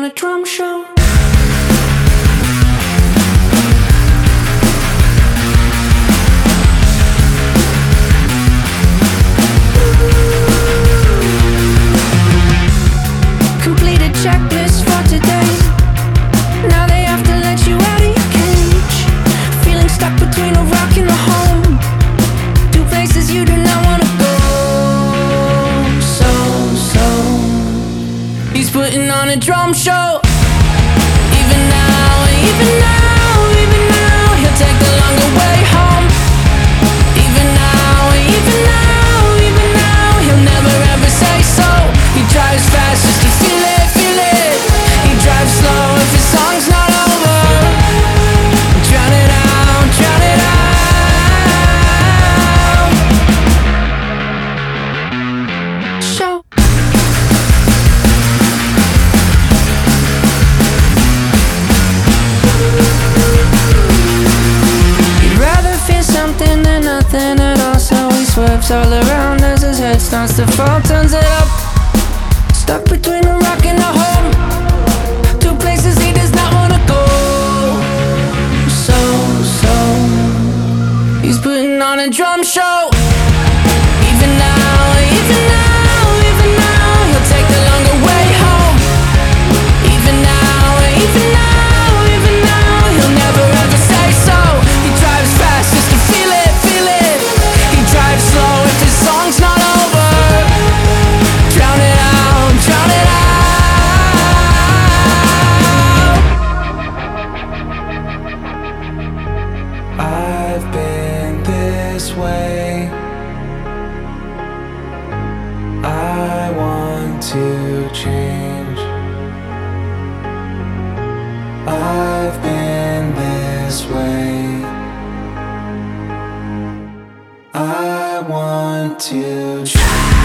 on a drum show. Complete a checklist for today. Now they have to let you out of your cage. Feeling stuck between a rock and a home. Two places you do not wanna go. So he's putting on a drum show. Even now, he'll take the longer way home. Even now, he'll never ever say so. He drives fast just to feel it. He drives slow if his song's not over. Drown it out. Show. He'd rather feel something than nothing at all, so he swerves all around as his head starts to fall. Turns it up. Stuck between a rock and a home. Two places he does not wanna go. So he's putting on a drum show. Even now, he'll take the longer way home. Even now, he'll never ever say so. He drives fast just to feel it. He drives slow if his song's not over. Drown it out. I've been this way. I want to change. I've been this way. I want to change.